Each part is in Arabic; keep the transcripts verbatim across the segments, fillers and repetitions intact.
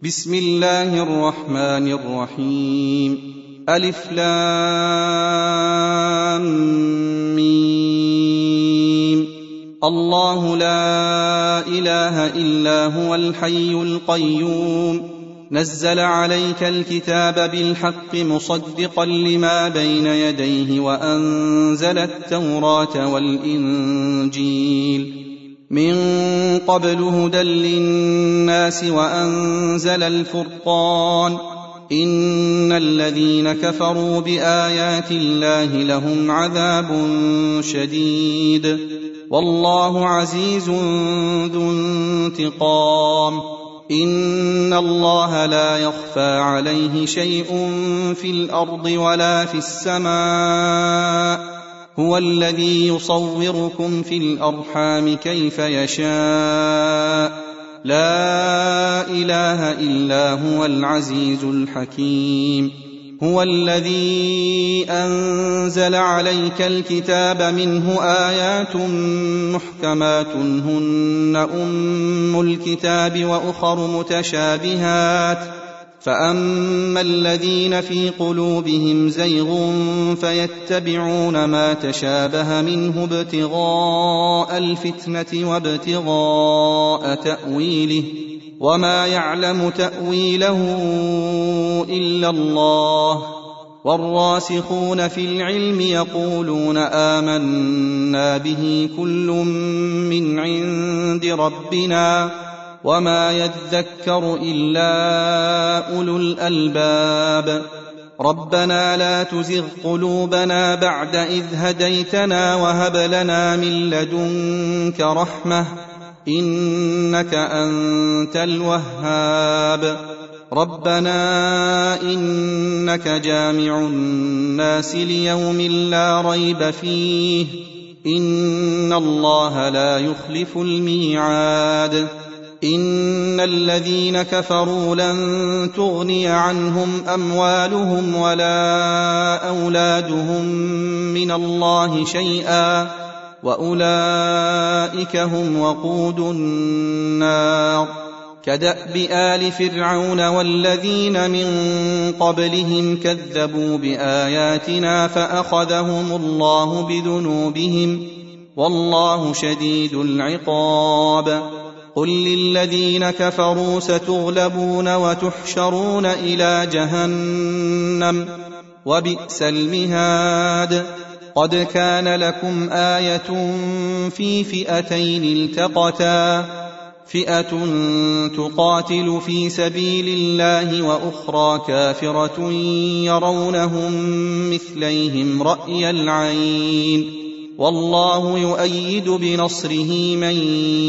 بسم الله الرحمن الرحيم. ألف لام ميم. الله لا إله إلا هو الحي القيوم نزل عليك الكتاب بالحق مصدقا لما بين يديه وأنزل التوراة والإنجيل من قبل هدى للناس وأنزل الفرقان إن الذين كفروا بآيات الله لهم عذاب شديد والله عزيز ذو انتقام. إن الله لا يخفى عليه شيء في الأرض ولا في السماء هو الذي يصوركم في الأرحام كيف يشاء لا إله إلا هو العزيز الحكيم. هو الذي أنزل عليك الكتاب منه آيات محكمات هن أم الكتاب وأخر متشابهات فأما الذين في قلوبهم زيغ فيتبعون ما تشابه منه ابتغاء الفتنة وابتغاء تأويله وما يعلم تأويله إلا الله والراسخون في العلم يقولون آمنا به كل من عند ربنا وما يذكر إلا أولو الألباب. ربنا لا تزغ قلوبنا بعد إذ هديتنا وهب لنا من لدنك رحمة إنك أنت الوهاب. ربنا إنك جامع الناس ليوم لا ريب فيه إن الله لا يخلف الميعاد. إن الذين كفروا لن تغني عنهم أموالهم ولا أولادهم من الله شيئا وأولئك هم وقود النار. كدأب آل فرعون والذين من قبلهم كذبوا بآياتنا فأخذهم الله بذنوبهم والله شديد العقاب. قل للذين كفروا ستغلبون وتحشرون إلى جهنم وبئس المهاد. قد كان لكم آية في فئتين التقتا فئة تقاتل في سبيل الله وأخرى كافرة يرونهم مثليهم رأي العين والله يؤيد بنصره من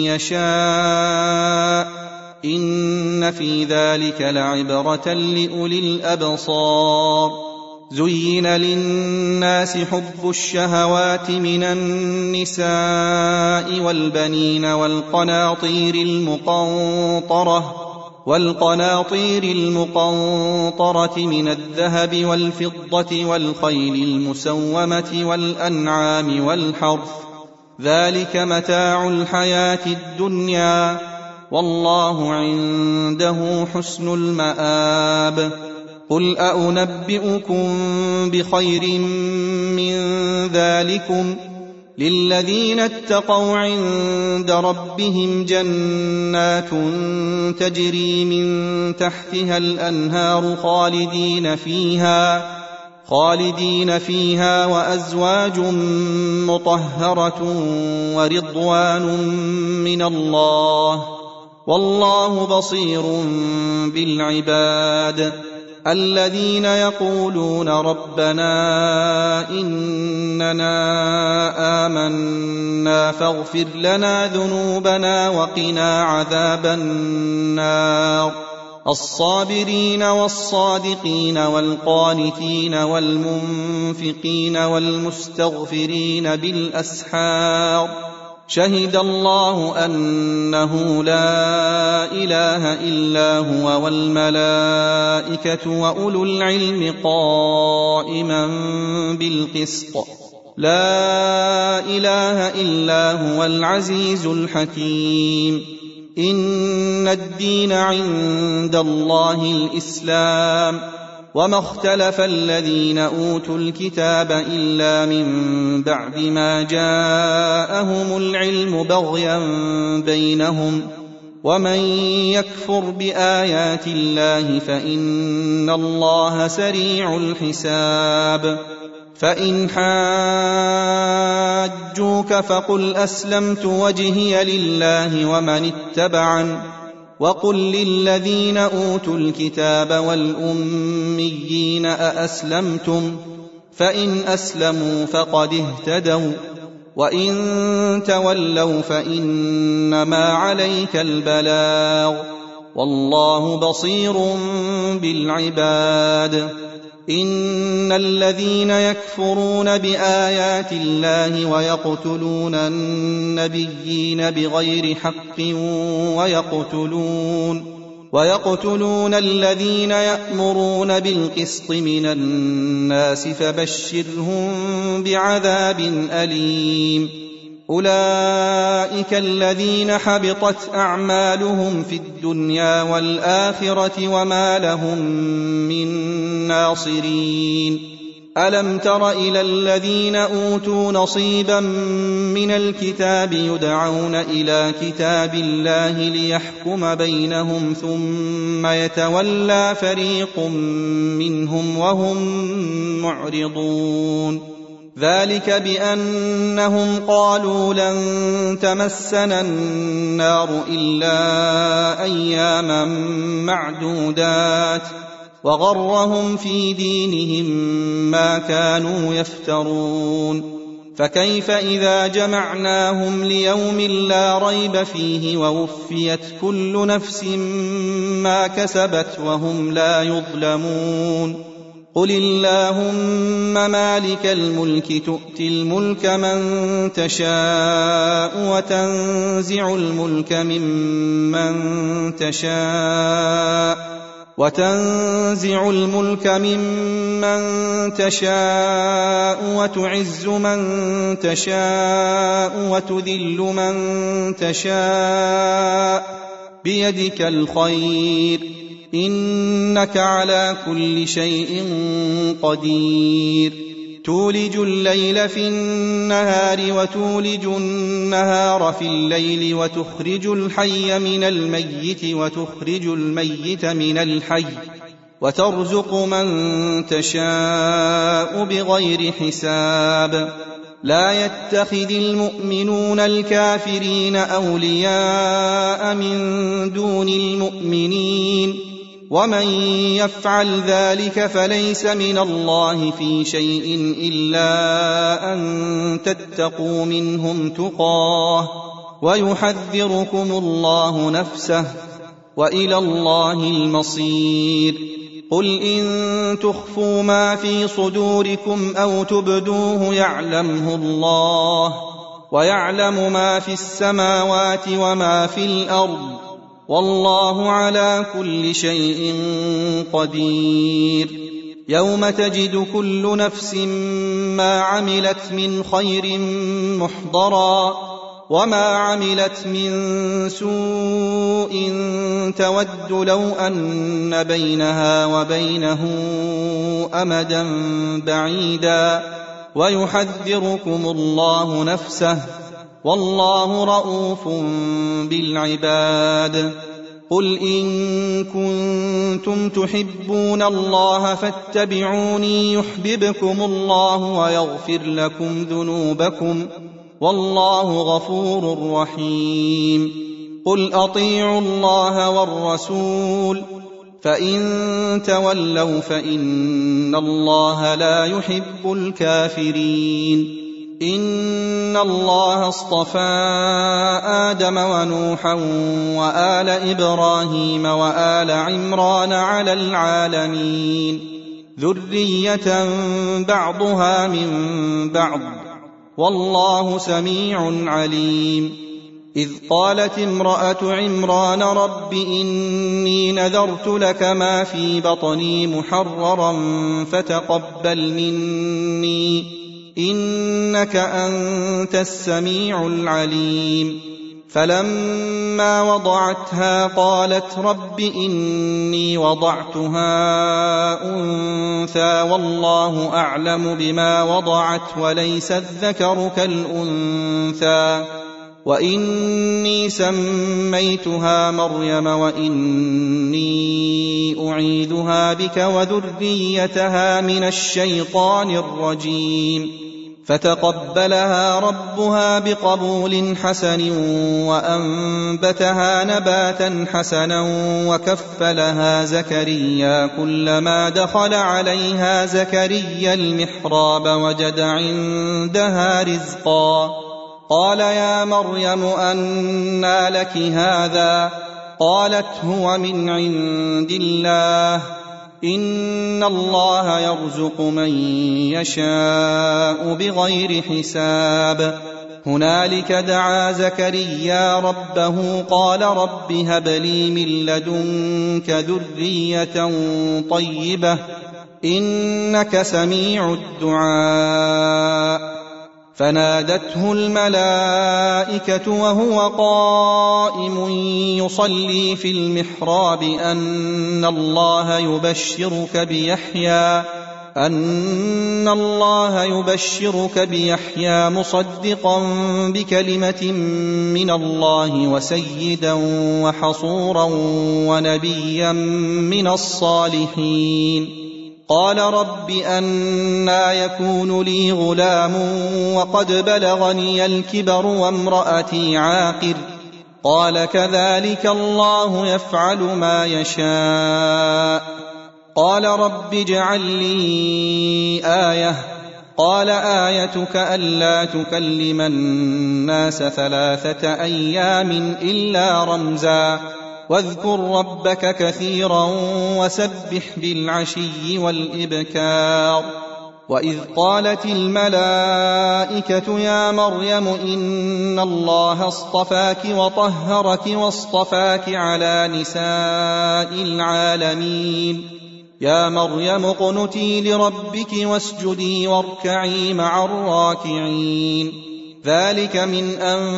يشاء إن في ذلك لعبرة لأولي الأبصار. زين للناس حب الشهوات من النساء والبنين والقناطير المقنطرة والقناطير المقنطرة من الذهب والفضة والخيل المسومة والأنعام والحرث ذلك متاع الحياة الدنيا والله عنده حسن المآب. قل أنبئكم بخير من ذلكم للذين اتقوا عند ربهم جنات تجري من تحتها الأنهار خالدين فيها خالدين فيها وأزواج مطهرة ورضوان من الله والله بصير بالعباد. الذين يقولون ربنا إننا آمنا فاغفر لنا ذنوبنا وقنا عذاب النار. الصابرين والصادقين والقانتين والمنفقين والمستغفرين بالأسحار. شهد الله أنه لا إله إلا هو والملائكة وأولو العلم قائما بالقسط لا إله إلا هو العزيز الحكيم. إن الدين عند الله الإسلام وما اختلف الذين أوتوا الكتاب إلا من بعد ما جاءهم العلم بغيا بينهم ومن يكفر بآيات الله فإن الله سريع الحساب فإن حاجوك فقل أسلمت وجهي لله ومن اتبعن وقل للذين أوتوا الكتاب والأميين أأسلمتم فإن أسلموا فقد اهتدوا وإن تولوا فإنما عليك البلاغ والله بصير بالعباد إن الذين يكفرون بآيات الله ويقتلون النبيين بغير حق ويقتلون ويقتلون الذين يأمرون بالقسط من الناس فبشرهم بعذاب أليم أولئك الذين حبطت أعمالهم في الدنيا والآخرة وما لهم من ناصرين ألم تر إلى الذين أوتوا نصيبا من الكتاب يدعون إلى كتاب الله ليحكم بينهم ثم يتولى فريق منهم وهم معرضون ذلك بأنهم قالوا لن تمسنا النار إلا أياما معدودات وغرهم في دينهم ما كانوا يفترون فكيف إذا جمعناهم ليوم لا ريب فيه ووفيت كل نفس ما كسبت وهم لا يظلمون قل اللهم مالك الملك تؤتي الملك من تشاء وتنزع الملك ممن تشاء وتنزع الملك ممن تشاء وتعز من تشاء وتذل من تشاء بيدك الخير إنك على كل شيء قدير تولج الليل في النهار وتولج النهار في الليل وتخرج الحي من الميت وتخرج الميت من الحي وترزق من تشاء بغير حساب لا يتخذ المؤمنون الكافرين أولياء من دون المؤمنين ومن يفعل ذلك فليس من الله في شيء إلا أن تتقوا منهم تقاه ويحذركم الله نفسه وإلى الله المصير قل إن تخفوا ما في صدوركم أو تبدوه يعلمه الله ويعلم ما في السماوات وما في الأرض والله على كل شيء قدير يوم تجد كل نفس ما عملت من خير محضرا وما عملت من سوء تود لو أن بينها وبينه أمدا بعيدا ويحذركم الله نفسه والله رءوف بالعباد قل إن كنتم تحبون الله فاتبعوني يحببكم الله ويغفر لكم ذنوبكم والله غفور رحيم قل أطيعوا الله والرسول فإن تولوا فإن الله لا يحب الكافرين إن الله اصطفى آدم ونوحا وآل إبراهيم وآل عمران على العالمين ذرية بعضها من بعض والله سميع عليم إذ قالت امرأة عمران رب إني نذرت لك ما في بطني محررا فتقبل مني إنك أنت السميع العليم فلما وضعتها قالت رب إني وضعتها أنثى والله أعلم بما وضعت وليس الذكر كالأنثى وإني سميتها مريم وإني أعيذها بك وذريتها من الشيطان الرجيم فتقبلها ربها بقبول حسن وأنبتها نباتا حسنا وكفلها زكريا كلما دخل عليها زكريا المحراب وجد عندها رزقا قال يا مريم أنى لك هذا قالت هو من عند الله إن الله يرزق من يشاء بغير حساب هنالك دعا زكريا ربه قال رب هب لي من لدنك ذرية طيبة إنك سميع الدعاء فنادته الملائكة وهو قائم يصلي في المحراب أن الله يبشرك بيحيى أن الله يبشرك بيحيى مصدقا بكلمة من الله وسيدا وحصورا ونبيا من الصالحين قال رب أنى يكون لي غلام وقد بلغني الكبر وامرأتي عاقر قال كذلك الله يفعل ما يشاء قال رب اجعل لي آية قال آيتك ألا تكلم الناس ثلاثة أيام إلا رمزا واذكر ربك كثيرا وسبح بالعشي والإبكار وإذ قالت الملائكة يا مريم إن الله اصطفاك وطهرك واصطفاك على نساء العالمين يا مريم اقنتي لربك واسجدي واركعي مع الراكعين ذلك من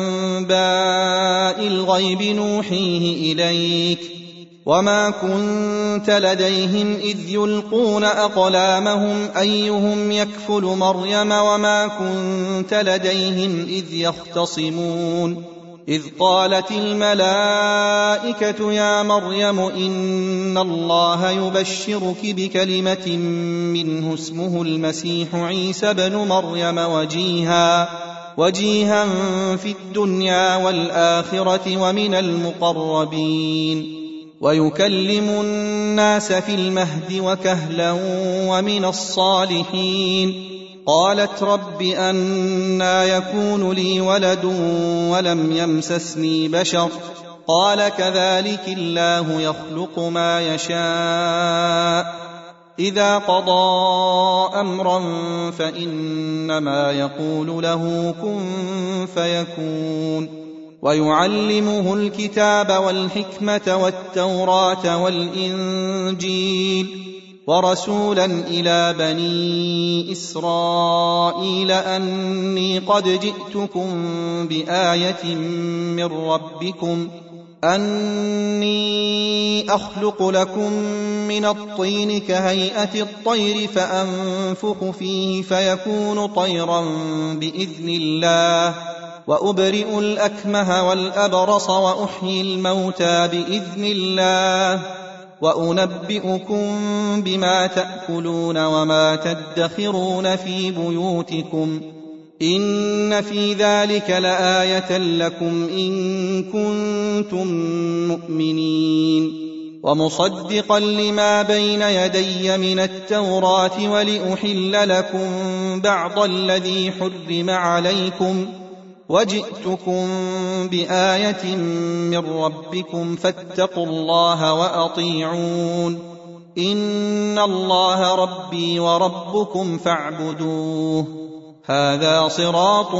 أنباء الغيب نوحيه إليك وما كنت لديهم إذ يلقون أقلامهم أيهم يكفل مريم وما كنت لديهم إذ يختصمون إذ قالت الملائكة يا مريم إن الله يبشرك بكلمة منه اسمه المسيح عيسى بن مريم وجيها وجيها في الدنيا والآخرة ومن المقربين ويكلم الناس في المهد وكهلا ومن الصالحين قالت رب أنى يكون لي ولد ولم يمسسني بشر قال كذلك الله يخلق ما يشاء إذا قضى أمرا فإنما يقول له كن فيكون ويعلمه الكتاب والحكمة والتوراة والإنجيل ورسولا إلى بني إسرائيل أني قد جئتكم بآية من ربكم أني أخلق لكم من الطين كهيئة الطير فأنفخ فيه فيكون طيرا بإذن الله وأبرئ الأكمه والأبرص وأحيي الموتى بإذن الله وأنبئكم بما تأكلون وما تدخرون في بيوتكم إن في ذلك لآية لكم إن كنتم مؤمنين ومصدقا لما بين يدي من التوراة ولأحل لكم بعض الذي حرم عليكم وجئتكم بآية من ربكم فاتقوا الله وأطيعون إن الله ربي وربكم فاعبدوه هذا صراط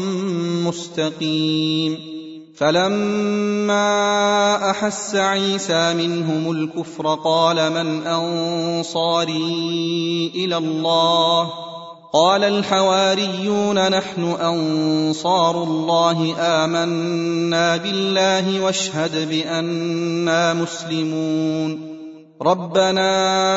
مستقيم فلما أحس عيسى منهم الكفر قال من أنصاري إلى الله قال الحواريون نحن أنصار الله آمنا بالله واشهد بأننا مسلمون ربنا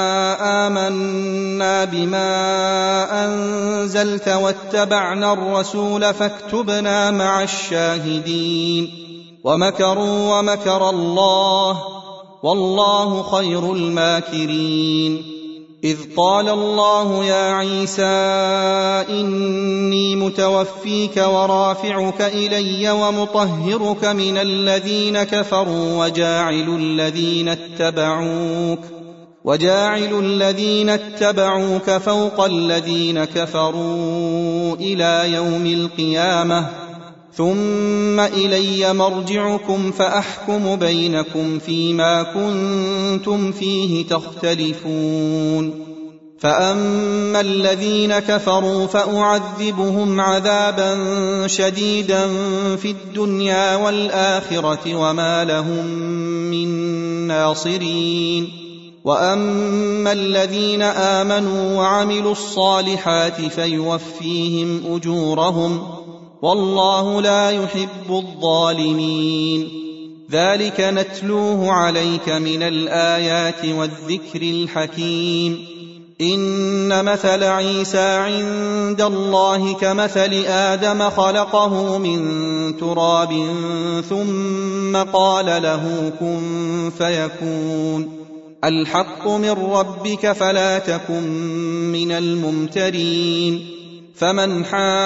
آمنا بما أنزلت واتبعنا الرسول فاكتبنا مع الشاهدين ومكروا ومكر الله والله خير الماكرين إذ قال الله يا عيسى إني متوفيك ورافعك إلي ومطهرك من الذين كفروا وجاعل الذين اتبعوك وجاعل الذين اتبعوك فوق الذين كفروا إلى يوم القيامة ثم إلي مرجعكم فأحكم بينكم فيما كنتم فيه تختلفون فأما الذين كفروا فأعذبهم عذابا شديدا في الدنيا والآخرة وما لهم من ناصرين وأما الذين آمنوا وعملوا الصالحات فيوفيهم أجورهم والله لا يحب الظالمين ذلك نتلوه عليك من الآيات والذكر الحكيم إن مثل عيسى عند الله كمثل آدم خلقه من تراب ثم قال له كن فيكون الحق من ربك فلا تكن من الممترين فمن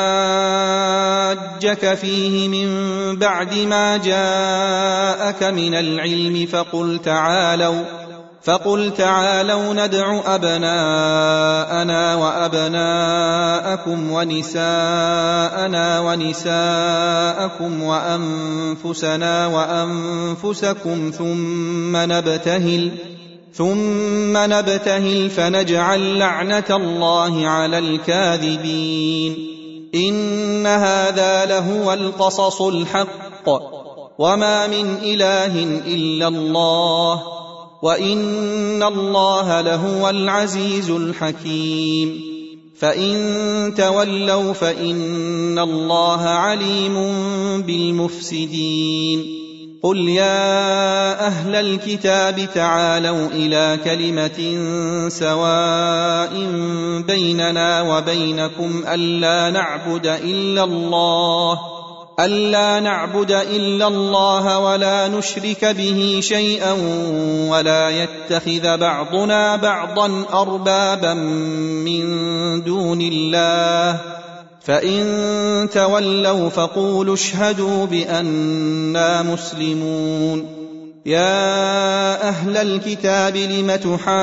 حاجك فيه من بعد ما جاءك من العلم فقل تعالوا فقل تعالوا ندع أبناءنا وأبناءكم ونساءنا ونساءكم وأنفسنا وأنفسكم ثم نبتهل ثم نبتهل فنجعل لعنة الله على الكاذبين إن هذا لهو القصص الحق وما من إله إلا الله وإن الله لهو العزيز الحكيم فإن تولوا فإن الله عليم بالمفسدين قل يا أهل الكتاب تعالوا إلى كلمة سواء بيننا وبينكم ألا نعبد إلا الله ألا نعبد إلا الله ولا نشرك به شيئا ولا يتخذ بعضنا بعضا أربابا من دون الله فإن تولوا فقولوا اشهدوا بأننا مسلمون يا أهل الكتاب لم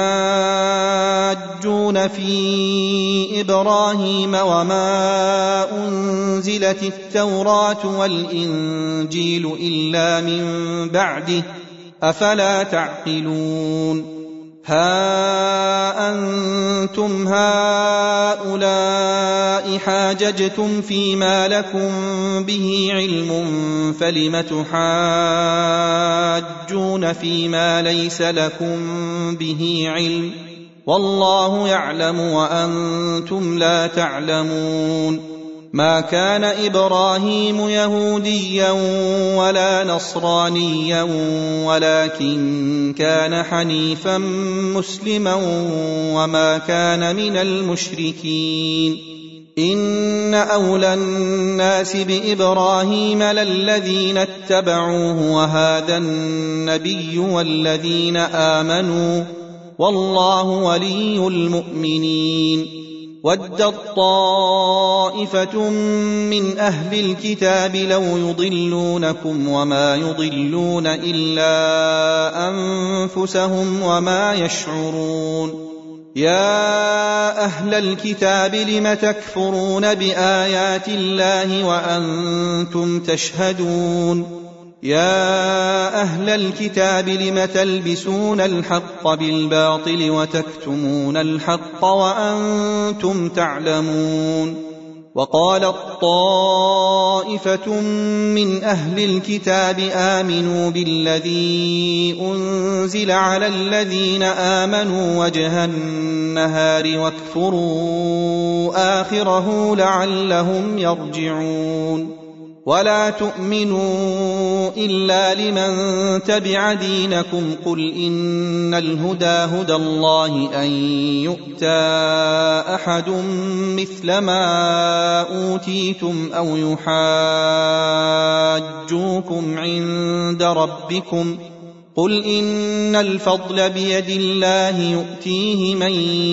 تحاجون في إبراهيم وما أنزلت التوراة والإنجيل إلا من بعده أفلا تعقلون ها أنتم هؤلاء حاججتم فيما لكم به علم فلم تحاجون فيما ليس لكم به علم والله يعلم وأنتم لا تعلمون ما كان إبراهيم يهوديا ولا نصرانيا ولكن كان حنيفا مسلما وما كان من المشركين إن أولى الناس بإبراهيم للذين اتبعوه وهذا النبي والذين آمنوا والله ولي المؤمنين ودت طائفة من أهل الكتاب لو يضلونكم وما يضلون إلا أنفسهم وما يشعرون يا أهل الكتاب لم تكفرون بآيات الله وأنتم تشهدون يا أهل الكتاب لم تلبسون الحق بالباطل وتكتمون الحق وأنتم تعلمون وقالت طائفة من أهل الكتاب آمنوا بالذي أنزل على الذين آمنوا وجه النهار واكفروا آخره لعلهم يرجعون ولا تؤمنوا إلا لمن تبع دينكم قل إن الهدى هدى الله أن يؤتى أحد مثل ما أوتيتم أو يحاجوكم عند ربكم قل إن الفضل بيد الله يؤتيه من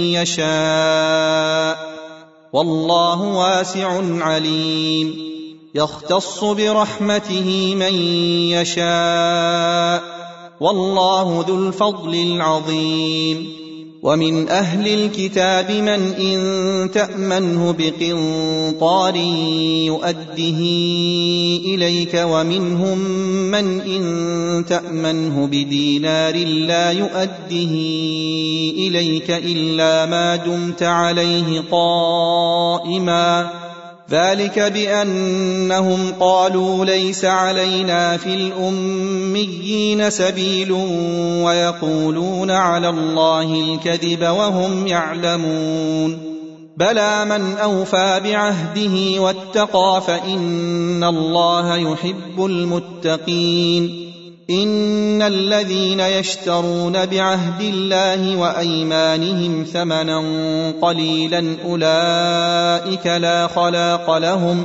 يشاء والله واسع عليم يختص برحمته من يشاء والله ذو الفضل العظيم ومن أهل الكتاب من إن تأمنه بقنطار يؤده إليك ومنهم من إن تأمنه بدينار لا يؤده إليك إلا ما دمت عليه قائما ذلك بأنهم قالوا ليس علينا في الأميين سبيل ويقولون على الله الكذب وهم يعلمون بلى من أوفى بعهده واتقى فإن الله يحب المتقين إن الذين يشترون بعهد الله وأيمانهم ثمنا قليلا أولئك لا خلاق لهم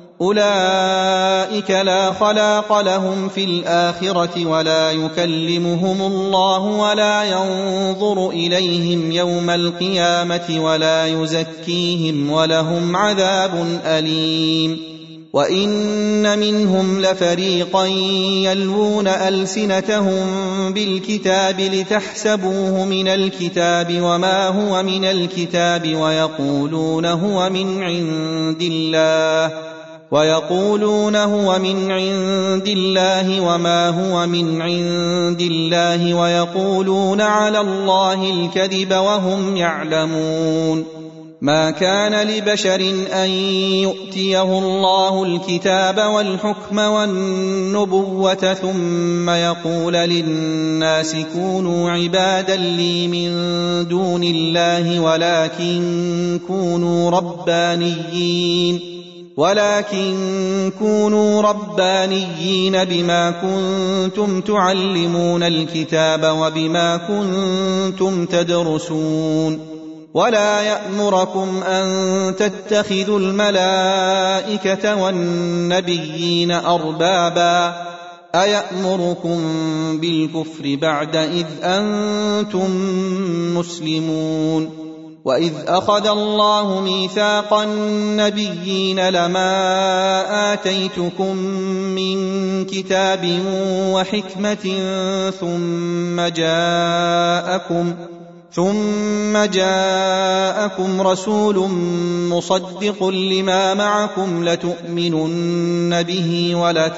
أولئك لا خلاق لهم في الآخرة ولا يكلمهم الله ولا ينظر إليهم يوم القيامة ولا يزكيهم ولهم عذاب أليم وإن منهم لفريقا يلوون ألسنتهم بالكتاب لتحسبوه من الكتاب وما هو من الكتاب ويقولون هو من عند الله ويقولون هو من عند الله وما هو من عند الله ويقولون على الله الكذب وهم يعلمون ما كان لبشر أن يؤتيه الله الكتاب والحكم والنبوة ثم يقول للناس كونوا عبادا لي من دون الله ولكن كونوا ربانيين ولكن كونوا ربانيين بما كنتم تعلمون الكتاب وبما كنتم تدرسون ولا يأمركم أن تتخذوا الملائكة والنبيين أربابا أيأمركم بالكفر بعد إذ أنتم مسلمون وإذ أخذ الله ميثاق النبيين لما آتيتكم من كتاب وحكمة ثم جاءكم ثم جاءكم رسول مصدق لما معكم لتؤمنن به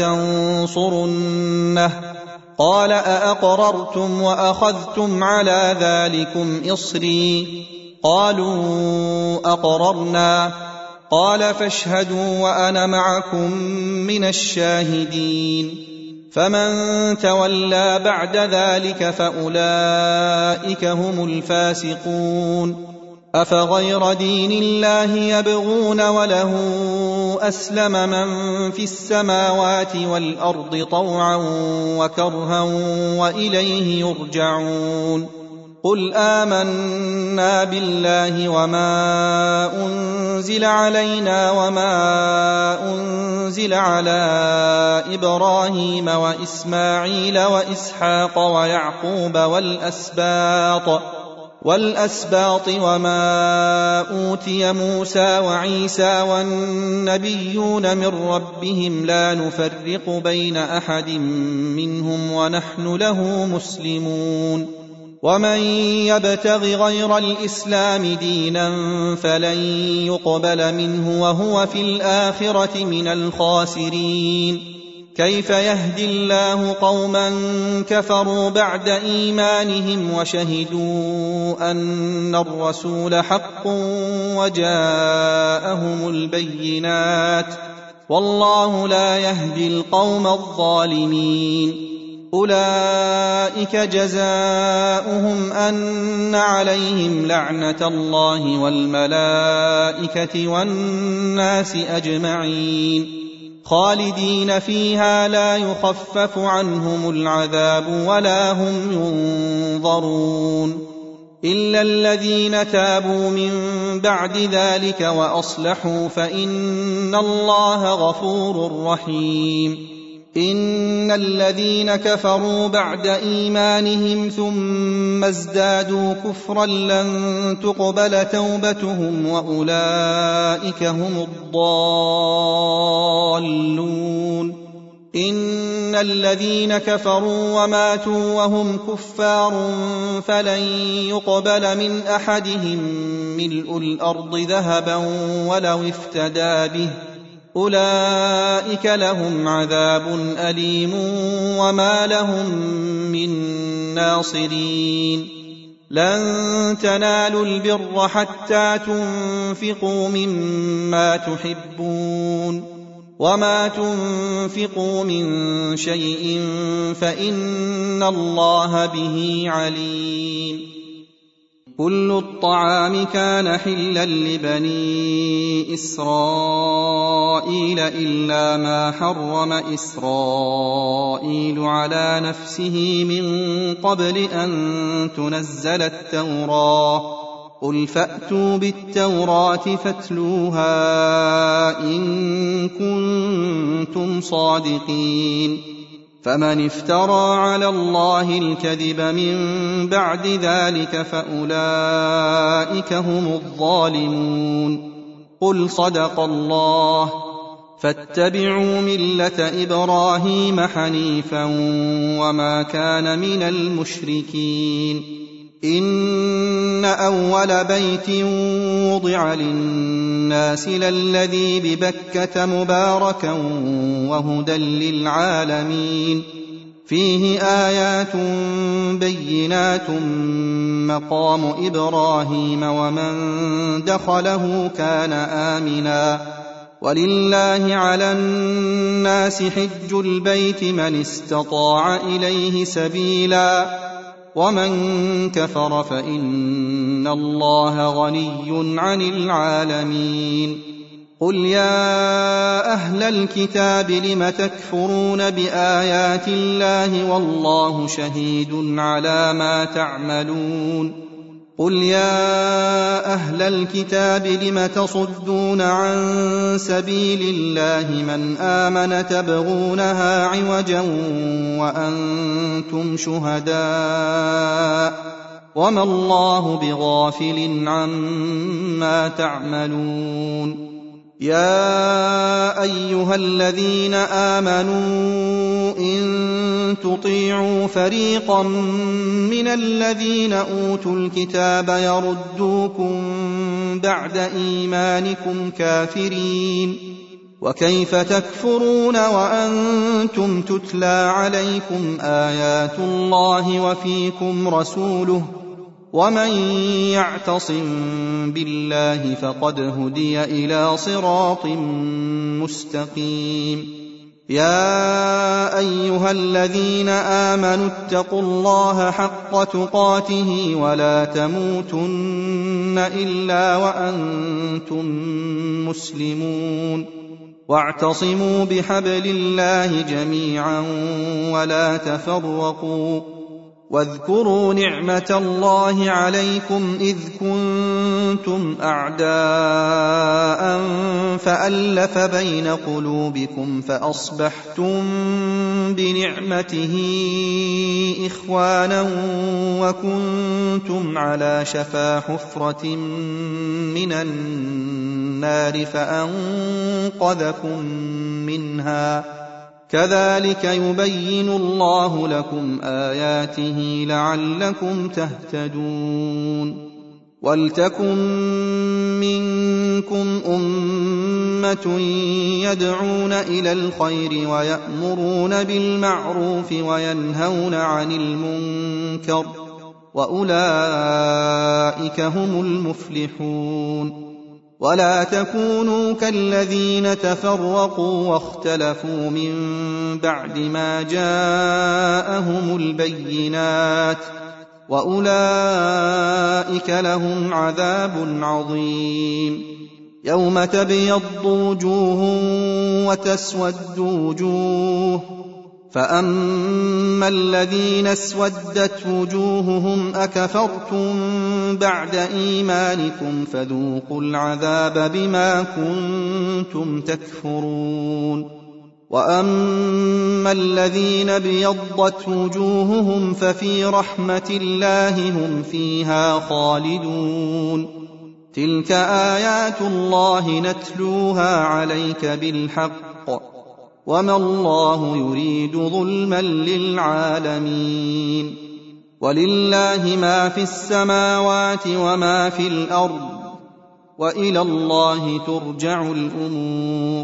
ولتنصرنه قال أأقررتم وأخذتم على ذلكم إصري قالوا أقررنا قال فاشهدوا وأنا معكم من الشاهدين فمن تولى بعد ذلك فأولئك هم الفاسقون أفغير دين الله يبغون وله أسلم من في السماوات والأرض طوعا وكرها وإليه يرجعون قل آمنا بالله وما أنزل علينا وما أنزل على إبراهيم وإسماعيل وإسحاق ويعقوب والأسباط والأسباط وما أوتي موسى وعيسى والنبيون من ربهم لا نفرق بين أحد منهم ونحن له مسلمون ومن يبتغ غير الإسلام دينا فلن يقبل منه وهو في الآخرة من الخاسرين كيف يهدي الله قوما كفروا بعد إيمانهم وشهدوا أن الرسول حق وجاءهم البينات والله لا يهدي القوم الظالمين أولئك جزاؤهم أن عليهم لعنة الله والملائكة والناس أجمعين خالدين فيها لا يخفف عنهم العذاب ولا هم ينظرون إلا الذين تابوا من بعد ذلك وأصلحوا فإن الله غفور رحيم إن الذين كفروا بعد إيمانهم ثم ازدادوا كفرا لن تقبل توبتهم وأولئك هم الضالون إن الذين كفروا وماتوا وهم كفار فلن يقبل من أحدهم ملء الأرض ذهبا ولو افتدى به أولئك لهم عذاب أليم وما لهم من ناصرين لن تنالوا البر حتى تنفقوا مما تحبون وما تنفقوا من شيء فإن الله به عليم كل الطعام كان حلا لبني إسرائيل إلا ما حرم إسرائيل على نفسه من قبل أن تنزل التوراة قل فأتوا بالتوراة فاتلوها إن كنتم صادقين فمن افترى على الله الكذب من بعد ذلك فأولئك هم الظالمون قل صدق الله فاتبعوا ملة إبراهيم حنيفا وما كان من المشركين إن أول بيت وضع للناس للذي ببكة مباركا وهدى للعالمين فيه آيات بينات مقام إبراهيم ومن دخله كان آمنا ولله على الناس حج البيت من استطاع إليه سبيلا ومن كفر فإن الله غني عن العالمين قل يا أهل الكتاب لم تكفرون بآيات الله والله شهيد على ما تعملون قل يا أهل الكتاب لم تصدون عن سبيل الله من آمن تبغونها عوجا وأنتم شهداء وما الله بغافل عما تعملون يا أيها الذين آمنوا إن تطيعوا فريقا من الذين أوتوا الكتاب يردوكم بعد إيمانكم كافرين وكيف تكفرون وأنتم تتلى عليكم آيات الله وفيكم رسوله ومن يعتصم بالله فقد هدي إلى صراط مستقيم يا أيها الذين آمنوا اتقوا الله حق تقاته ولا تموتن إلا وأنتم مسلمون واعتصموا بحبل الله جميعا ولا تفرقوا واذكروا نعمة الله عليكم إذ كنتم أعداء فألف بين قلوبكم فأصبحتم بنعمته إخوانا وكنتم على شفا حفرة من النار فأنقذكم منها كذلك يبين الله لكم آياته لعلكم تهتدون وَلْتَكُن مِّنكُمْ أُمَّةٌ يَدْعُونَ إِلَى الْخَيْرِ وَيَأْمُرُونَ بِالْمَعْرُوفِ وَيَنْهَوْنَ عَنِ الْمُنكَرِ ۚ وَأُولَٰئِكَ هُمُ الْمُفْلِحُونَ. وَلَا تَكُونُوا كَالَّذِينَ تَفَرَّقُوا وَاخْتَلَفُوا مِن بَعْدِ مَا جَاءَهُمُ الْبَيِّنَاتُ ۚ وَأُولَٰئِكَ لَهُمْ عَذَابٌ عَظِيمٌ. يَوْمَ تَبْيَضُّ وُجُوهٌ وَتَسْوَدُّ وُجُوهٌ ۚ فَأَمَّا الَّذِينَ اسْوَدَّتْ وُجُوهُهُمْ أَكَفَرْتُم بَعْدَ إِيمَانِكُمْ فَذُوقُوا الْعَذَابَ بِمَا كُنتُمْ تَكْفُرُونَ. وَأَمَّا الَّذِينَ ابْيَضَّتْ وُجُوهُهُمْ فَفِي رَحْمَةِ اللَّهِ هُمْ فِيهَا خَالِدُونَ. تِلْكَ آيَاتُ اللَّهِ نَتْلُوهَا عَلَيْكَ بِالْحَقِّ ۗ وَمَا اللَّهُ يُرِيدُ ظُلْمًا لِّلْعَالَمِينَ. وَلِلَّهِ مَا فِي السَّمَاوَاتِ وَمَا فِي الْأَرْضِ ۚ وَإِلَى اللَّهِ تُرْجَعُ الْأُمُورُ.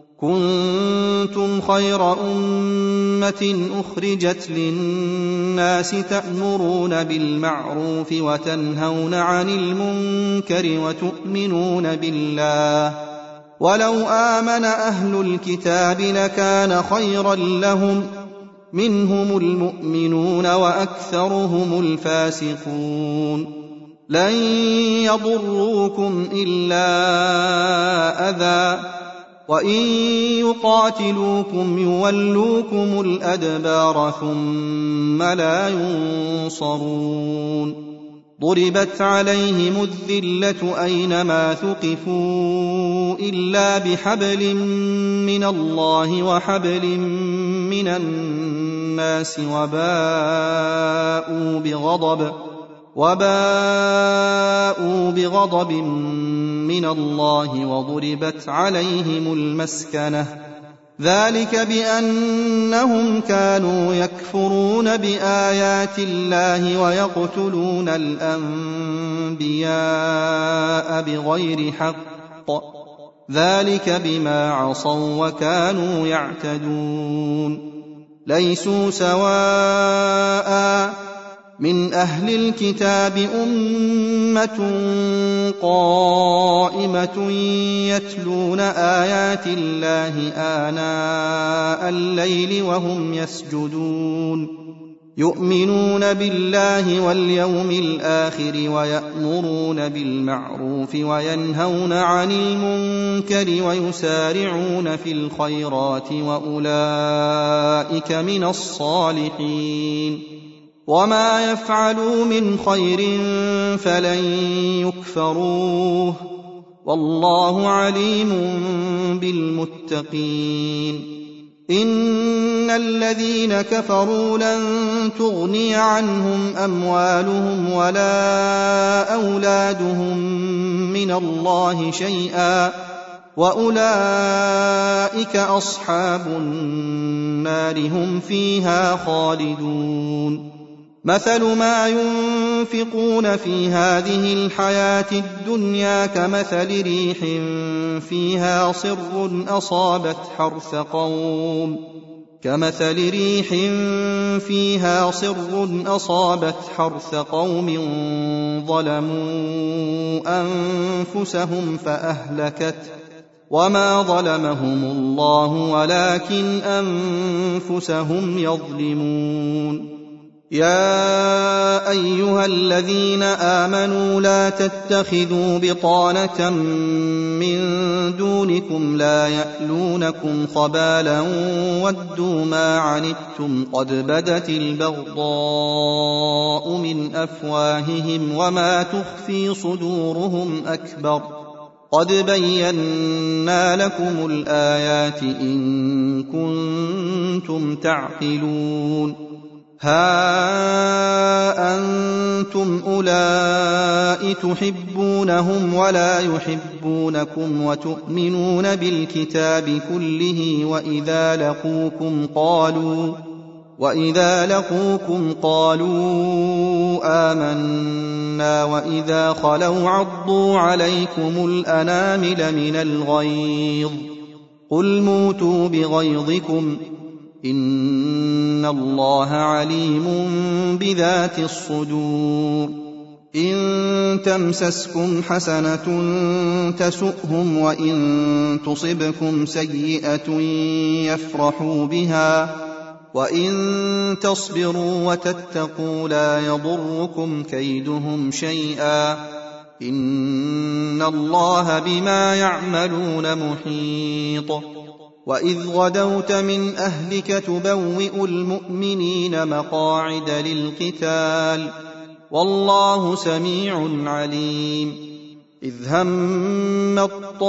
كُنتُمْ خَيْرَ أُمَّةٍ أُخْرِجَتْ لِلنَّاسِ تَأْمُرُونَ بِالْمَعْرُوفِ وَتَنْهَوْنَ عَنِ الْمُنكَرِ وَتُؤْمِنُونَ بِاللَّهِ ۚ وَلَوْ آمَنَ أَهْلُ الْكِتَابِ لَكَانَ خَيْرًا لَّهُم ۚ مِّنْهُمُ الْمُؤْمِنُونَ وَأَكْثَرُهُمُ الْفَاسِقُونَ. لَن يَضُرُّوكُمْ إِلَّا أَذًى ۖ وَإِن يُقَاتِلُوكُمْ يُوَلُّوكُمُ الْأَدْبَارَ ثُمَّ لَا يُنصَرُونَ. ضُرِبَتْ عَلَيْهِمُ الذِّلَّةُ أَيْنَمَا ثُقِفُوا إِلَّا بِحَبْلٍ مِّنَ اللَّهِ وَحَبْلٍ مِّنَ النَّاسِ وَبَاءُوا بِغَضَبٍ وَبَاءُوا بِغَضَبٍ مِّنَ اللَّهِ وَضُرِبَتْ عَلَيْهِمُ الْمَسْكَنَةُ ۚ ذَٰلِكَ بِأَنَّهُمْ كَانُوا يَكْفُرُونَ بِآيَاتِ اللَّهِ وَيَقْتُلُونَ الْأَنبِيَاءَ بِغَيْرِ حَقٍّ ۚ ذَٰلِكَ بِمَا عَصَوا وَّكَانُوا يَعْتَدُونَ. لَيْسُوا سَوَاءً ۗ مِّنْ أَهْلِ الْكِتَابِ أُمَّةٌ قَائِمَةٌ يَتْلُونَ آيَاتِ اللَّهِ آنَاءَ اللَّيْلِ وَهُمْ يَسْجُدُونَ، يُؤْمِنُونَ بِاللَّهِ وَالْيَوْمِ الْآخِرِ وَيَأْمُرُونَ بِالْمَعْرُوفِ وَيَنْهَوْنَ عَنِ الْمُنكَرِ وَيُسَارِعُونَ فِي الْخَيْرَاتِ وَأُولَٰئِكَ مِنَ الصَّالِحِينَ. وَمَا يَفْعَلُوا مِنْ خَيْرٍ فَلَن يُكْفَرُوهُ ۗ وَاللَّهُ عَلِيمٌ بِالْمُتَّقِينَ. إِنَّ الَّذِينَ كَفَرُوا لَن تُغْنِيَ عَنْهُمْ أَمْوَالُهُمْ وَلَا أَوْلَادُهُم مِّنَ اللَّهِ شَيْئًا ۖ وَأُولَٰئِكَ أَصْحَابُ النَّارِ ۖ هُمْ فِيهَا خَالِدُونَ. مَثَلُ مَا يُنفِقُونَ فِي هَٰذِهِ الْحَيَاةِ الدُّنْيَا كَمَثَلِ رِيحٍ فِيهَا صِرٌّ أَصَابَتْ حَرْثَ قَوْمٍ كَمَثَلِ رِيحٍ فِيهَا صِرٌّ أَصَابَتْ حَرْثَ قَوْمٍ ظَلَمُوا أَنفُسَهُمْ فَأَهْلَكَتْهُ ۚ وَمَا ظَلَمَهُمُ اللَّهُ وَلَٰكِنْ أَنفُسَهُمْ يَظْلِمُونَ. يَا أَيُّهَا الَّذِينَ آمَنُوا لَا تَتَّخِذُوا بِطَانَةً مِّن دُونِكُمْ لَا يَأْلُونَكُمْ خَبَالًا وَدُّوا مَا عَنِتُّمْ قَدْ بَدَتِ الْبَغْضَاءُ مِنْ أَفْوَاهِهِمْ وَمَا تُخْفِي صُدُورُهُمْ أَكْبَرُ ۚ قَدْ بَيَّنَّا لَكُمُ الْآيَاتِ إِن كُنتُمْ تَعْقِلُونَ. هَا أَنتُمْ أُولَاءِ تُحِبُّونَهُمْ وَلَا يُحِبُّونَكُمْ وَتُؤْمِنُونَ بِالْكِتَابِ كُلِّهِ وَإِذَا لَقُوكُمْ قَالُوا وإذا لقوكم قالوا آمنا وإذا خلوا عضوا عليكم الأنامل من الغيظ قل موتوا بغيظكم إن الله عليم بذات الصدور إن تمسسكم حسنة تسؤهم وإن تصبكم سيئة يفرحوا بها وإن تصبروا وتتقوا لا يضركم كيدهم شيئا إن الله بما يعملون محيط وإذ غدوت من أهلك تبوئ المؤمنين مقاعد للقتال والله سميع عليم إذ هم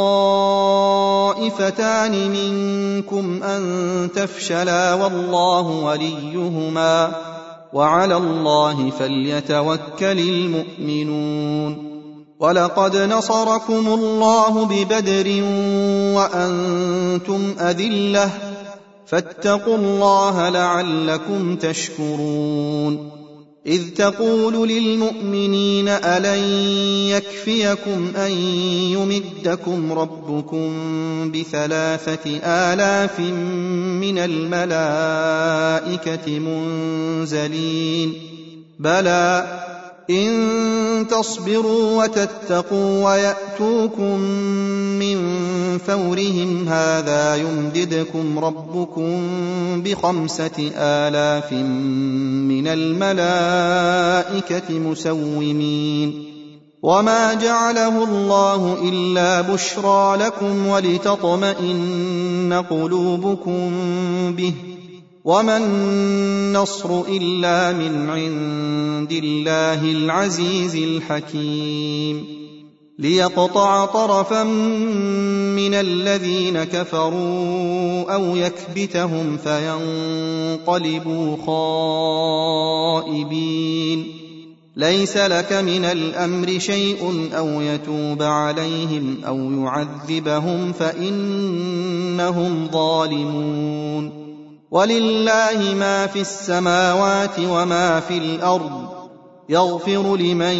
الطائفتان منكم أن تفشلا والله وليهما وعلى الله فليتوكل المؤمنون ولقد نصركم الله ببدر وأنتم أذلة فاتقوا الله لعلكم تشكرون إذ تقول للمؤمنين ألن يكفيكم أن يمدكم ربكم بثلاثة آلاف من الملائكة منزلين بلى إن تصبروا وتتقوا ويأتوكم من فورهم هذا يمددكم ربكم بخمسة آلاف من الملائكة مسومين وما جعله الله إلا بشرى لكم ولتطمئن قلوبكم به وما النصر إلا من عند الله العزيز الحكيم ليقطع طرفا من الذين كفروا أو يكبتهم فينقلبوا خائبين ليس لك من الأمر شيء أو يتوب عليهم أو يعذبهم فإنهم ظالمون ولله ما في السماوات وما في الأرض يغفر لمن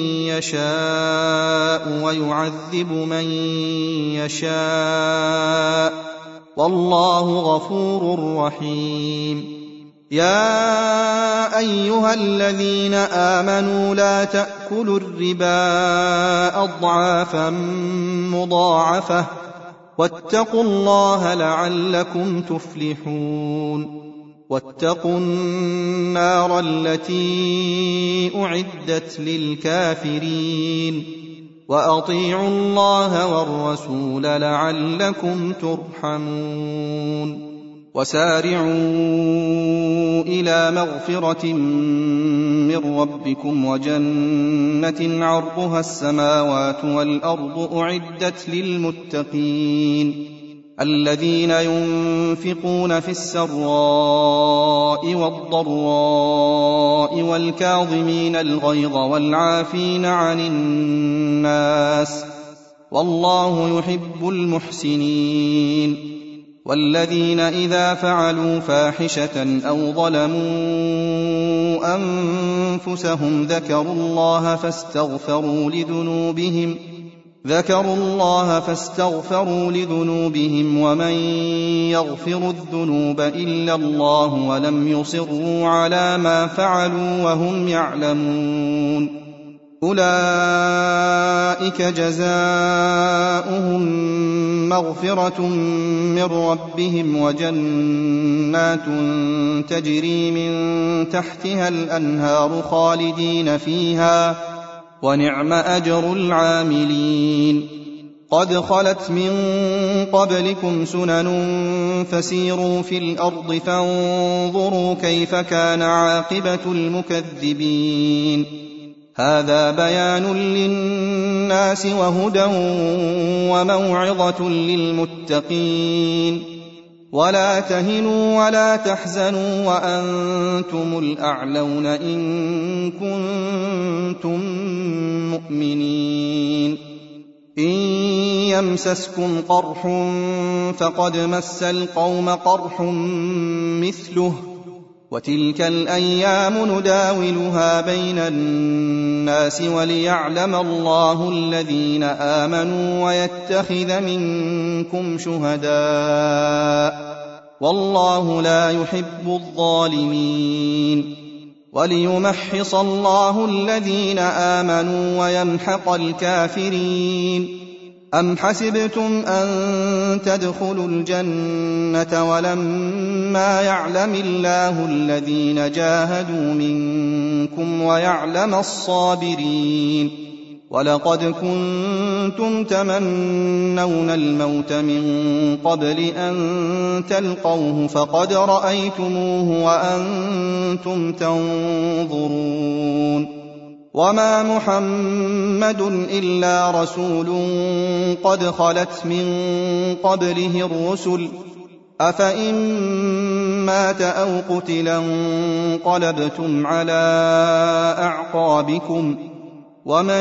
يشاء ويعذب من يشاء والله غفور رحيم يا أيها الذين آمنوا لا تأكلوا الربا أضعافا مضاعفة واتقوا الله لعلكم تفلحون واتقوا النار التي أعدت للكافرين وأطيعوا الله والرسول لعلكم ترحمون وسارعوا إلى مغفرة من ربكم وجنة عرضها السماوات والأرض أعدت للمتقين الذين ينفقون في السراء والضراء والكاظمين الغيظ والعافين عن الناس والله يحب المحسنين والذين إذا فعلوا فاحشة أو ظلموا أنفسهم ذكروا الله فاستغفروا لذنوبهم ذكروا الله فاستغفروا لذنوبهم ومن يغفر الذنوب إلا الله ولم يصروا على ما فعلوا وهم يعلمون أولئك جزاؤهم مغفرة من ربهم وجنات تجري من تحتها الأنهار خالدين فيها ونعم أجر العاملين قد خلت من قبلكم سنن فسيروا في الأرض فانظروا كيف كان عاقبة المكذبين هذا بيان للناس وهدى وموعظة للمتقين ولا تهنوا ولا تحزنوا وأنتم الأعلون إن كنتم مؤمنين إن يمسسكم قرح فقد مس القوم قرح مثله وتلك الأيام نداولها بين الناس وليعلم الله الذين آمنوا ويتخذ منكم شهداء والله لا يحب الظالمين وليمحص الله الذين آمنوا ويمحق الكافرين أم حسبتم أن تدخلوا الجنة ولما يعلم الله الذين جاهدوا منكم ويعلم الصابرين ولقد كنتم تمنون الموت من قبل أن تلقوه فقد رأيتموه وأنتم تنظرون وما محمد إلا رسول قد خلت من قبله الرسل أفإن مات أو قتلا انقلبتم على أعقابكم ومن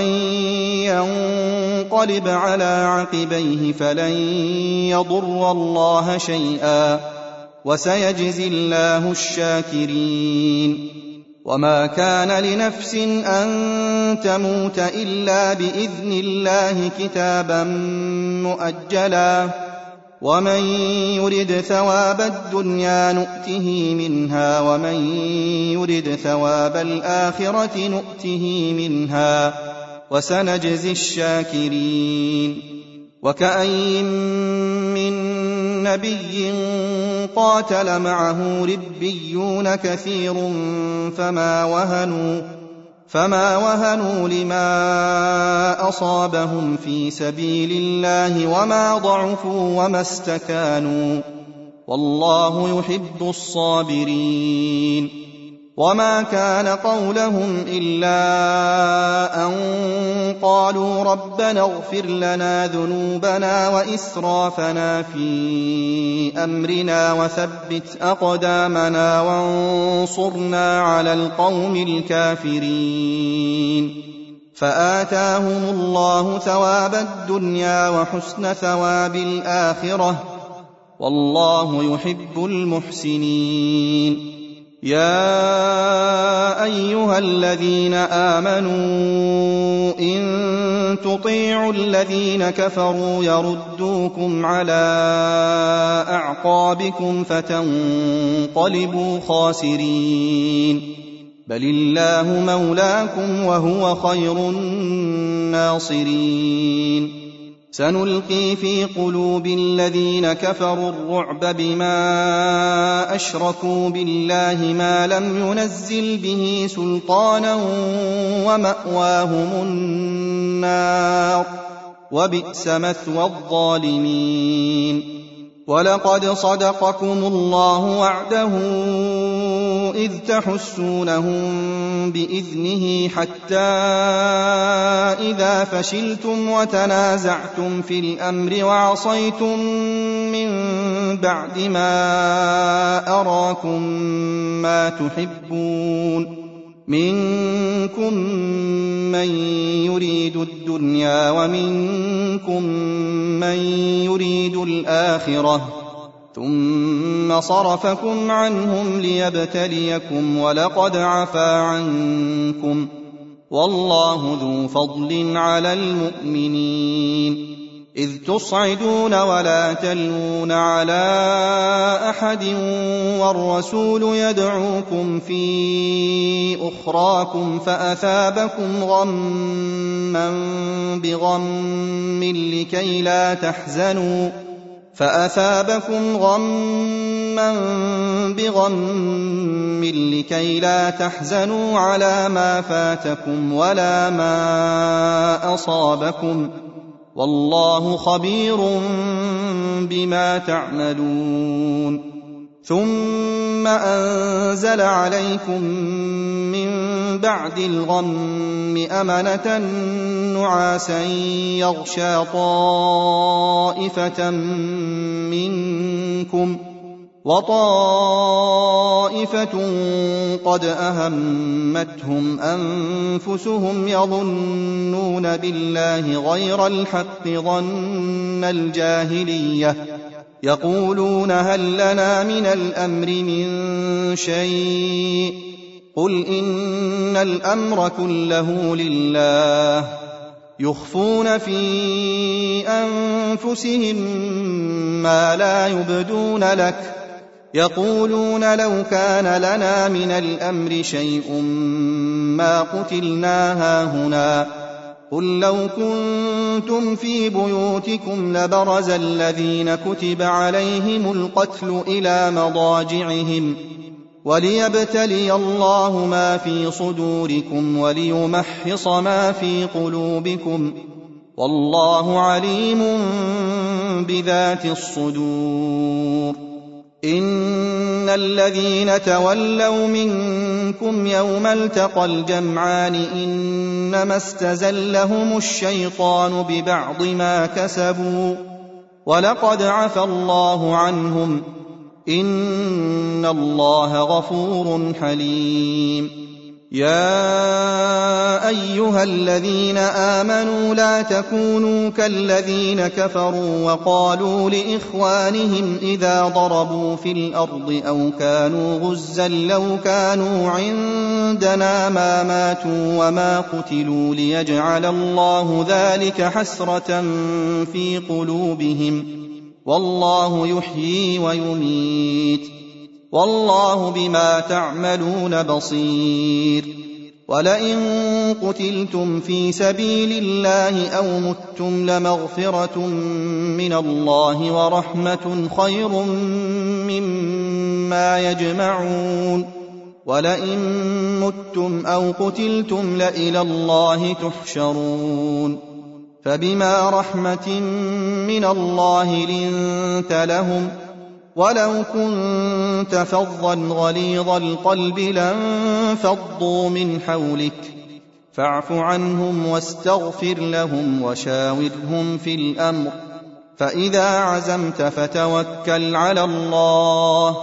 ينقلب على عقبيه فلن يضر الله شيئا وسيجزي الله الشاكرين وما كان لنفس أن تموت إلا بإذن الله كتابا مؤجلا ومن يرد ثواب الدنيا نؤته منها ومن يرد ثواب الآخرة نؤته منها وسنجزي الشاكرين وكأين من نبي قاتل معه ربيون كثير فما وهنوا فما وهنوا لما أصابهم في سبيل الله وما ضعفوا وما استكانوا والله يحب الصابرين وما كان قولهم إلا أن قالوا ربنا اغفر لنا ذنوبنا وإسرافنا في أمرنا وثبت أقدامنا وانصرنا على القوم الكافرين فآتاهم الله ثواب الدنيا وحسن ثواب الآخرة والله يحب المحسنين يا أيها الذين آمنوا إن تطيعوا الذين كفروا يردوكم على أعقابكم فتنقلبوا خاسرين بل الله مولاكم وهو خير الناصرين سنلقي في قلوب الذين كفروا الرعب بما أشركوا بالله ما لم ينزل به سلطانا ومأواهم النار وبئس مثوى الظالمين ولقد صدقكم الله وعده إذ تحسونهم بإذنه حتى إذا فشلتم وتنازعتم في الأمر وعصيتم من بعد ما أراكم ما تحبون منكم من يريد الدنيا ومنكم من يريد الآخرة ثم صرفكم عنهم ليبتليكم ولقد عفا عنكم والله ذو فضل على المؤمنين إذ تصعدون ولا تلوون على أحد والرسول يدعوكم في أخراكم فأثابكم غما بغم لكي لا تحزنوا فأثابكم غما بغم لكي لا تحزنوا على ما فاتكم ولا ما أصابكم والله خبير بما تعملون ثم أنزل عليكم من بعد الغم أمنة نعاسا يغشى طائفة منكم وطائفة قد أهمتهم أنفسهم يظنون بالله غير الحق ظن الجاهلية يقولون هل لنا من الأمر من شيء قل إن الأمر كله لله يخفون في أنفسهم ما لا يبدون لك يقولون لو كان لنا من الأمر شيء ما قتلنا هاهنا قل لو كنتم في بيوتكم لبرز الذين كتب عليهم القتل إلى مضاجعهم وليبتلي الله ما في صدوركم وليمحص ما في قلوبكم والله عليم بذات الصدور إن الذين تولوا منكم يوم التقى الجمعان إنما استزلهم الشيطان ببعض ما كسبوا ولقد عفى الله عنهم إن الله غفور حليم يا أيها الذين آمنوا لا تكونوا كالذين كفروا وقالوا لإخوانهم إذا ضربوا في الأرض أو كانوا غزا لو كانوا عندنا ما ماتوا وما قتلوا ليجعل الله ذلك حسرة في قلوبهم والله يحيي ويميت والله بما تعملون بصير ولئن قتلتم في سبيل الله أو متم لمغفرة من الله ورحمة خير مما يجمعون ولئن متم أو قتلتم لإلى الله تحشرون فبما رحمة من الله لنت لهم ولو كنت فظا غليظ القلب لانفضوا من حولك فاعف عنهم واستغفر لهم وشاورهم في الأمر فإذا عزمت فتوكل على الله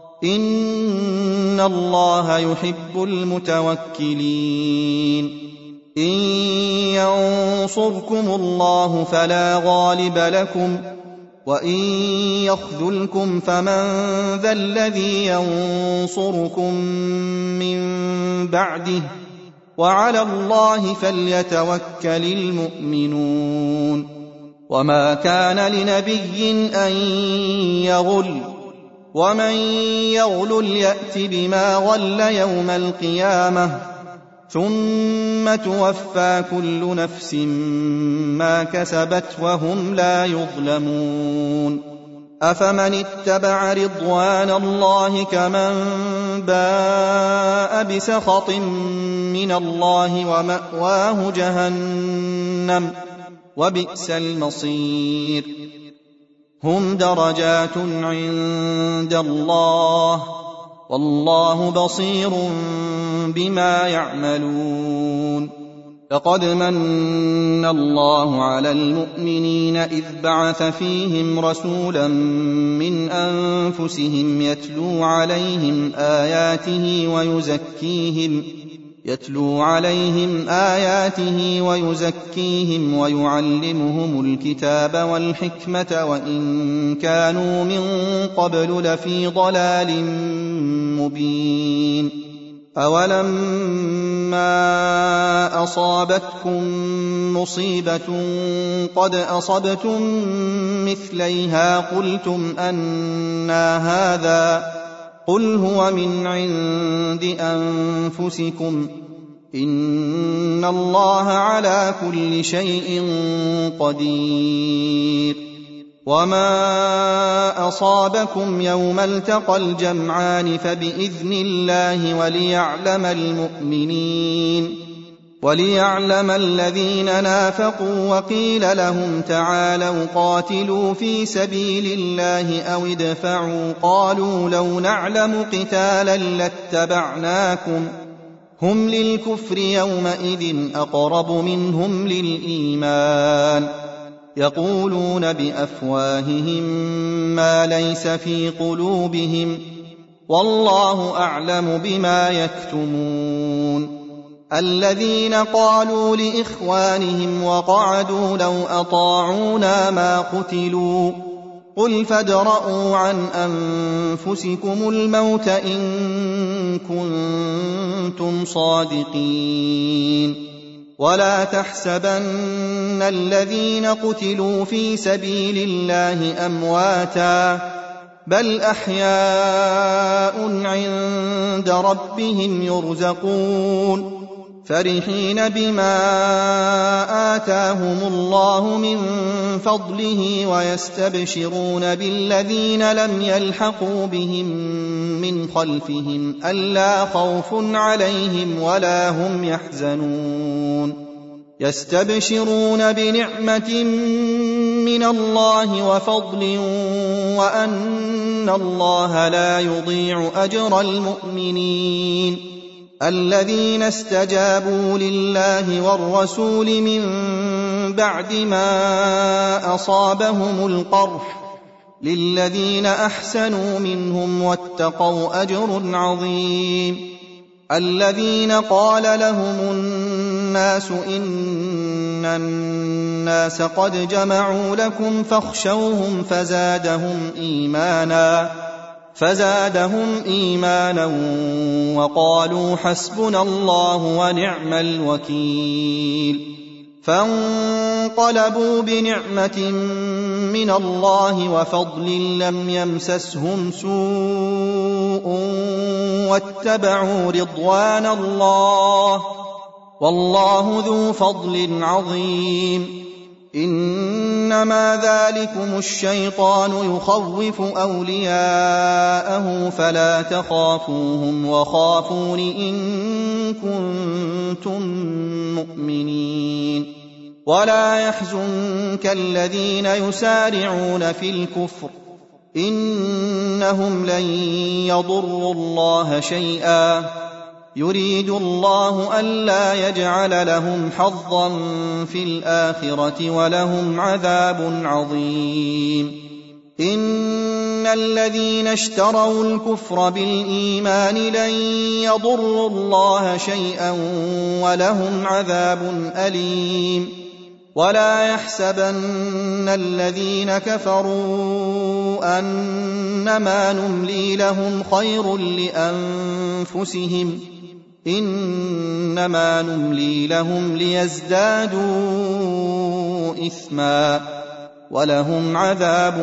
إن الله يحب المتوكلين إن ينصركم الله فلا غالب لكم وإن يخذلكم فمن ذا الذي ينصركم من بعده وعلى الله فليتوكل المؤمنون وما كان لنبي أن يغل ومن يغل يأت بما غل يوم القيامة ثم توفى كل نفس ما كسبت وهم لا يظلمون أفمن اتبع رضوان الله كمن باء بسخط من الله ومأواه جهنم وبئس المصير هم درجات عند الله والله بصير بما يعملون لقد من الله على المؤمنين إذ بعث فيهم رسولا من أنفسهم يتلو عليهم آياته ويزكيهم يتلو عليهم آياته ويزكيهم ويعلمهم الكتاب والحكمة وإن كانوا من قبل لفي ضلال مبين أولما أصابتكم مصيبة قد أصبتم مثليها قلتم أنى هذا قل هو من عند أنفسكم إن الله على كل شيء قدير وما أصابكم يوم التقى الجمعان فبإذن الله وليعلم المؤمنين وليعلم الذين نافقوا وقيل لهم تعالوا قاتلوا في سبيل الله أو ادفعوا قالوا لو نعلم قتالا لاتبعناكم هم للكفر يومئذ أقرب منهم للإيمان يقولون بأفواههم ما ليس في قلوبهم والله أعلم بما يكتمون الذين قالوا لإخوانهم وقعدوا لو أطاعونا ما قتلوا قل فادرءوا عن أنفسكم الموت إن كنتم صادقين ولا تحسبن الذين قتلوا في سبيل الله أمواتا بل أحياء عند ربهم يرزقون فرحين بما آتاهم الله من فضله ويستبشرون بالذين لم يلحقوا بهم من خلفهم ألا خوف عليهم ولا هم يحزنون يستبشرون بنعمة من الله وفضل وأن الله لا يضيع أجر المؤمنين الذين استجابوا لله والرسول من بعد ما أصابهم القرح للذين أحسنوا منهم واتقوا أجر عظيم الذين قال لهم الناس إن الناس قد جمعوا لكم فاخشوهم فزادهم إيمانا فزادهم إيمانا وقالوا حسبنا الله ونعم الوكيل فانقلبوا بنعمة من الله وفضل لم يمسسهم سوء واتبعوا رضوان الله والله ذو فضل عظيم إنما ذلكم الشيطان يخوف أولياءه فلا تخافوهم وخافون إن كنتم مؤمنين ولا يحزنك الذين يسارعون في الكفر إنهم لن يضروا الله شيئا يريد الله ألا يجعل لهم حظا في الآخرة ولهم عذاب عظيم إن الذين اشتروا الكفر بالإيمان لن يضروا الله شيئا ولهم عذاب أليم ولا يحسبن الذين كفروا أنما نملي لهم خير لأنفسهم إنما نملي لهم ليزدادوا إثما ولهم عذاب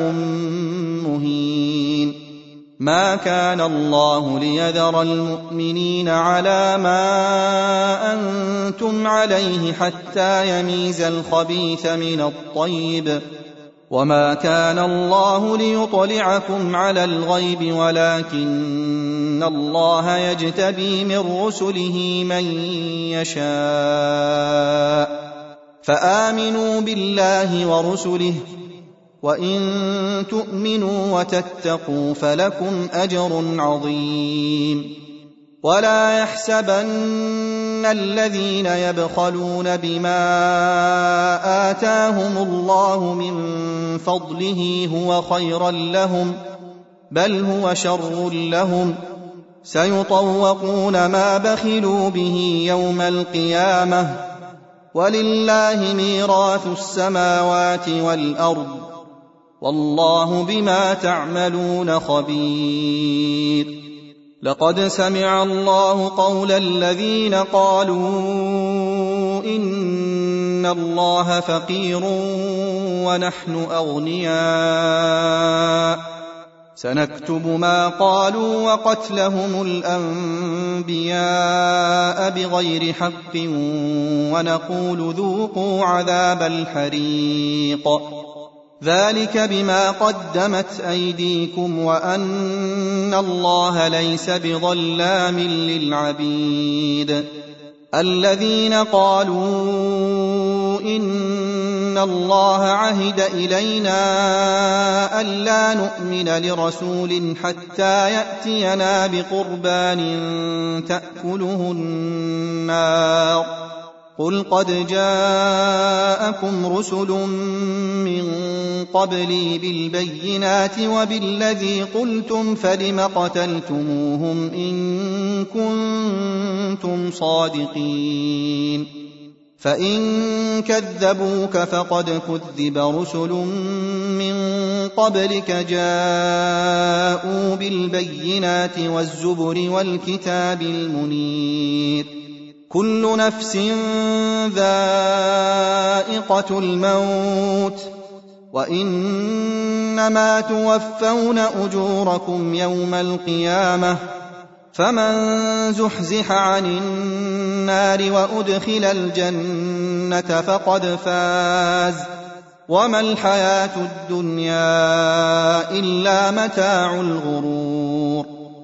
مهين ما كان الله ليذر المؤمنين على ما أنتم عليه حتى يميز الخبيث من الطيب وما كان الله ليطلعكم على الغيب ولكن الله يجتبي من رسله من يشاء فآمنوا بالله ورسله وإن تؤمنوا وتتقوا فلكم أجر عظيم ولا يحسبن الذين يبخلون بما آتاهم الله من فضله هو خيرا لهم بل هو شر لهم سيطوقون ما بخلوا به يوم القيامة ولله ميراث السماوات والأرض والله بما تعملون خبير لقد سمع الله قول الذين قالوا إن الله فقير ونحن أغنياء سنكتب ما قالوا وقتلهم الأنبياء بغير حق ونقول ذوقوا عذاب الحريق ذلك بما قدمت أيديكم وأن الله ليس بظلام للعبيد الذين قالوا إن الله عهد إلينا ألا نؤمن لرسول حتى يأتينا بقربان تأكله النار قل قد جاءكم رسل من قبلي بالبينات وبالذي قلتم فلم قتلتموهم إن كنتم صادقين فإن كذبوك فقد كذب رسل من قبلك جاءوا بالبينات والزبر والكتاب المنير كل نفس ذائقة الموت وإنما توفون أجوركم يوم القيامة فمن زحزح عن النار وأدخل الجنة فقد فاز وما الحياة الدنيا إلا متاع الغرور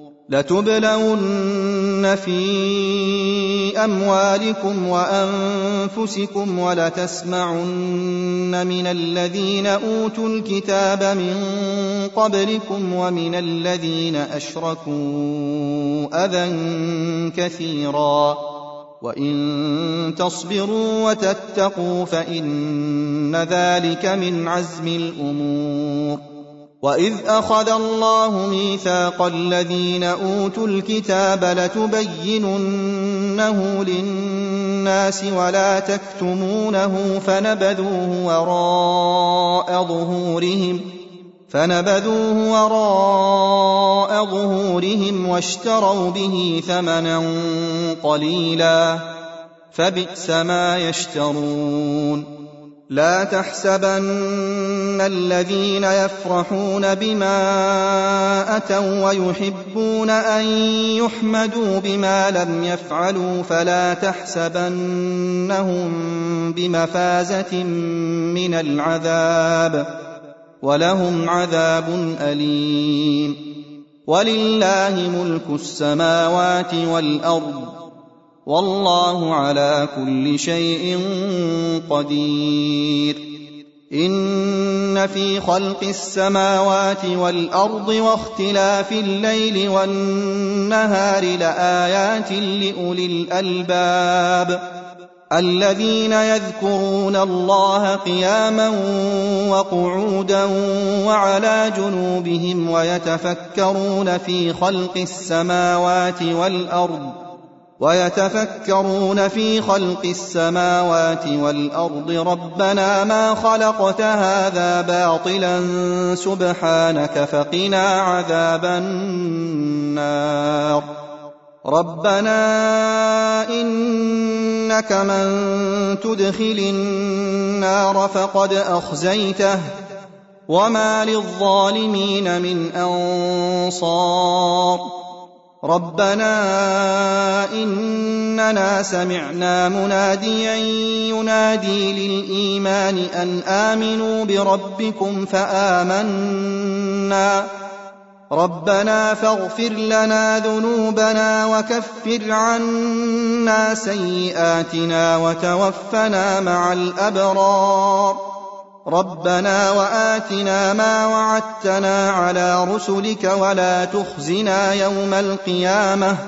لتبلون في أموالكم وأنفسكم ولتسمعن من الذين أوتوا الكتاب من قبلكم ومن الذين أشركوا أذى كثيرا وإن تصبروا وتتقوا فإن ذلك من عزم الأمور وإذ أخذ الله ميثاق الذين أوتوا الكتاب لتبيننه للناس ولا تكتمونه فنبذوه وراء ظهورهم فنبذوه وراء ظهورهم واشتروا به ثمنا قليلا فبئس ما يشترون لا تحسبن الذين يفرحون بما أتوا ويحبون أن يحمدوا بما لم يفعلوا فلا تحسبنهم بمفازة من العذاب ولهم عذاب أليم ولله ملك السماوات والأرض والله على كل شيء قدير إن في خلق السماوات والأرض واختلاف الليل والنهار لآيات لأولي الألباب الذين يذكرون الله قياما وقعودا وعلى جنوبهم ويتفكرون في خلق السماوات والأرض ويتفكرون في خلق السماوات والأرض ربنا ما خلقت هذا باطلا سبحانك فقنا عذاب النار ربنا إنك من تدخل النار فقد أخزيته وما للظالمين من أنصار ربنا إننا سمعنا مناديا ينادي للإيمان أن آمنوا بربكم فآمنا ربنا فاغفر لنا ذنوبنا وكفر عنا سيئاتنا وتوفنا مع الأبرار ربنا وآتنا ما وعدتنا على رسلك ولا تخزنا يوم القيامة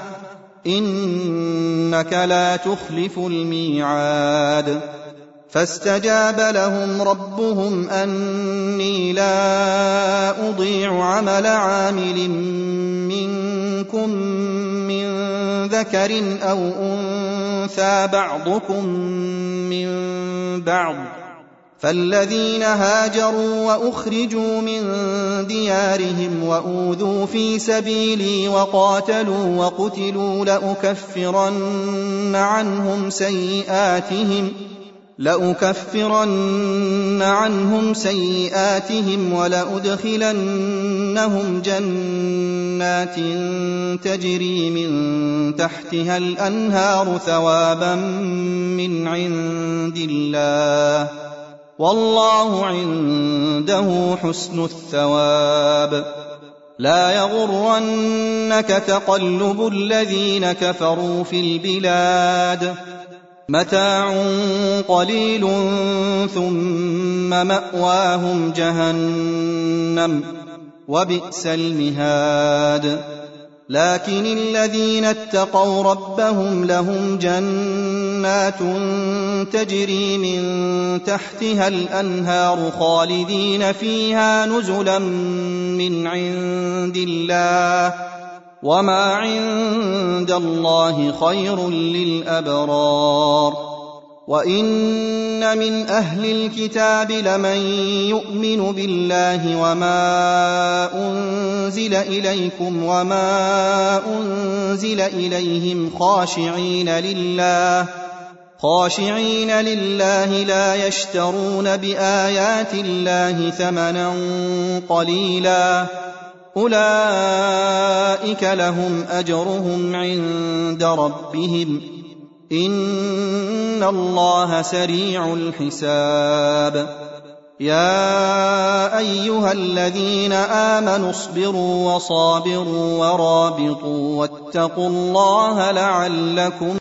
إنك لا تخلف الميعاد فاستجاب لهم ربهم أني لا أضيع عمل عامل منكم من ذكر أو أنثى بعضكم من بعض فالذين هاجروا وأخرجوا من ديارهم وأوذوا في سبيلي وقاتلوا وقتلوا لأكفرن عنهم سيئاتهم لأكفرن عنهم سيئاتهم ولأدخلنهم جنات تجري من تحتها الأنهار ثوابا من عند الله والله عنده حسن الثواب لا يغرنك تقلب الذين كفروا في البلاد متاع قليل ثم مأواهم جهنم وبئس المهاد لكن الذين اتقوا ربهم لهم جنات تجري من تحتها الأنهار خالدين فيها نزلا من عند الله وما عند الله خير للأبرار وَإِنَّ مِنْ أَهْلِ الْكِتَابِ لَمَن يُؤْمِنُ بِاللَّهِ وَمَا أُنزِلَ إِلَيْكُمْ وَمَا أُنزِلَ إِلَيْهِمْ خَاشِعِينَ لِلَّهِ خاشعين لله لا يشترون بآيات الله ثمنا قليلا أولئك لهم أجرهم عند ربهم إن الله سريع الحساب يا أيها الذين آمنوا اصبروا وصابروا ورابطوا واتقوا الله لعلكم